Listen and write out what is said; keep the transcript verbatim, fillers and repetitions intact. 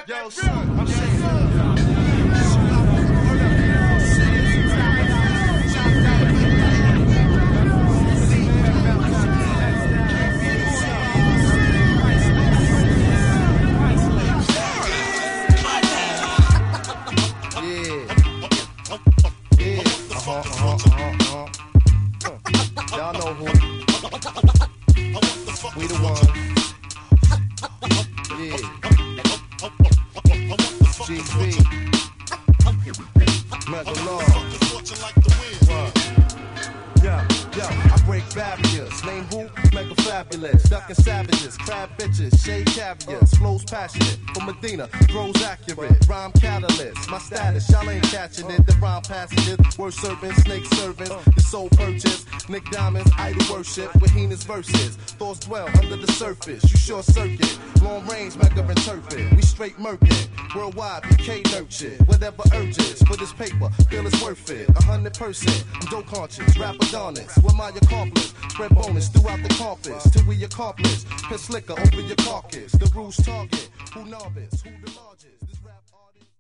Yo, son, I'm saying. Y'all know who. We the one. Yeah. G B. Mega Law. Yo, yo, I break barriers. Name who? Mega Fabulous. Ducking savages, crab bitches, shade caviars. Flows passionate. From Medina, throws accurate. Rhyme catalyst. My status, y'all ain't catching it. The rhyme passages. Word servant, snake servant. The soul purchase. Nick Diamonds, idol worship. With Heena's verses. Thoughts dwell under the surface. You short circuit. Long range, mega interpret. We straight murking. Worldwide, B K nurtured. Whatever urges. For this paper, feel it's worth it. A hundred percent. I'm dope conscious. Rapper Adonis. With my accomplice. Spread bonus throughout the campus. Till we accomplish. Piss liquor over your carcass. The rules target. Who novice? Who the largest? This rap artist.